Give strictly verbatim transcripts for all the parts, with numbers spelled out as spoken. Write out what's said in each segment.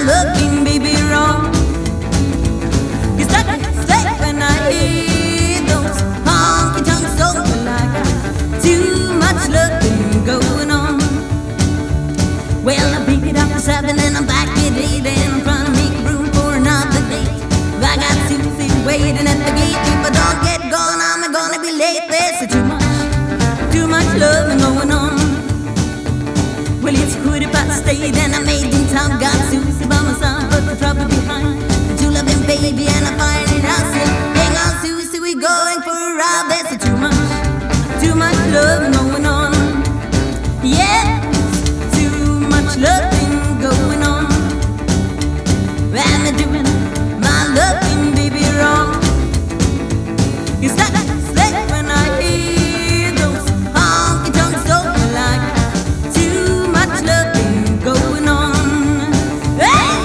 loving baby wrong. You start to say when I hear those honky tonk songs, well, I got too much loving going on. Well, I pick it up at seven and I'm back at eight and I'm trying to make room for another date. I got Susie waiting at the gate. If I don't get gone, I'm gonna be late. There's too much, too much loving going on. Well, it's quarter past eight and I'm eight in town. Got Susie by my side, but the trouble behind. The two loving baby and I'm finding out still. Hang on, Susie, we going for a ride. There's too much, too much loving going on. Yeah, too much loving going on. Am I doing my loving baby wrong? You start to slay when I hear those honky tonk songs, like too much loving going on. Hey!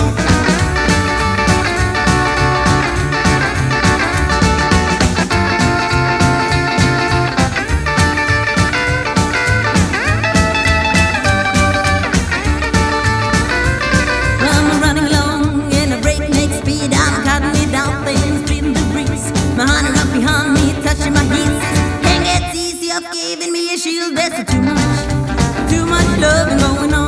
I'm running along in a breakneck speed. I'm cutting it down, things breathing the breeze. My honey up behind me, touching my heels. Can't get easy of giving me a shield. There's too much, too much loving going on.